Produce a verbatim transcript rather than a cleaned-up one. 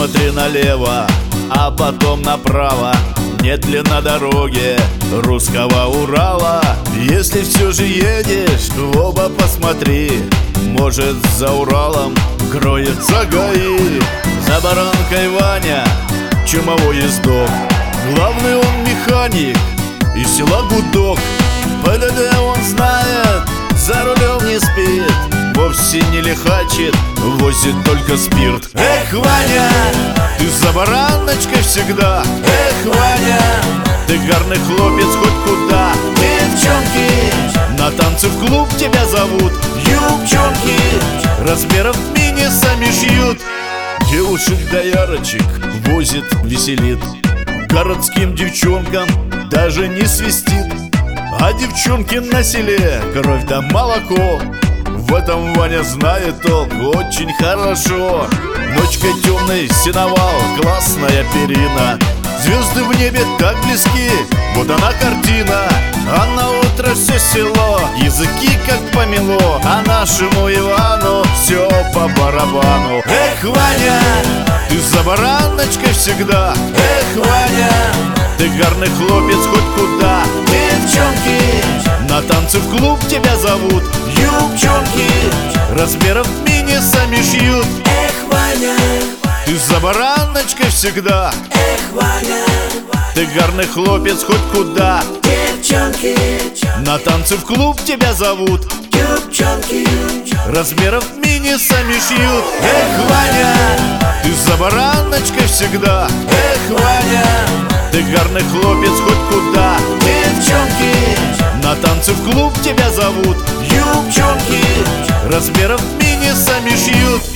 Посмотри налево, а потом направо. Нет ли на дороге русского Урала? Если все же едешь, в оба посмотри. Может, за Уралом кроется ГАИ. За баранкой Ваня, чумовой ездок. Главный он механик из села Гудок. ПДД он знает, за рулем не спит, вовсе не лихачит, возит только спирт. Эх, Ваня, ты за бараночкой всегда. Эх, Ваня, ты гарный хлопец хоть куда. Девчонки на танцы в клуб тебя зовут. Юбчонки размеров мини сами шьют. Девушек-доярочек возит, веселит. Городским девчонкам даже не свистит. А девчонки на селе кровь да молоко. В этом Ваня знает толк очень хорошо. Ночкой темной сеновал, классная перина. Звезды в небе так близки, вот она картина. А на утро все село языки как помело, а нашему Ивану все по барабану. Эх, Ваня, ты за бараночкой всегда. Эх, Ваня, ты гарный хлопец хоть куда. Девчонки на танцы в клуб тебя зовут. Юбчонки размеров мини сами шьют. Эх, Ваня, ты за бараночкой всегда. эх, Ваня, ты гарный хлопец хоть куда. девчонки На танцы в клуб тебя зовут. Юбчонки Размеров мини сами шьют. Эх, Ваня, ты за бараночкой всегда. Эх, Ваня, ты гарный хлопец хоть куда. Девчонки на танцы в клуб тебя зовут. Юбчонки размеров мини сами шьют.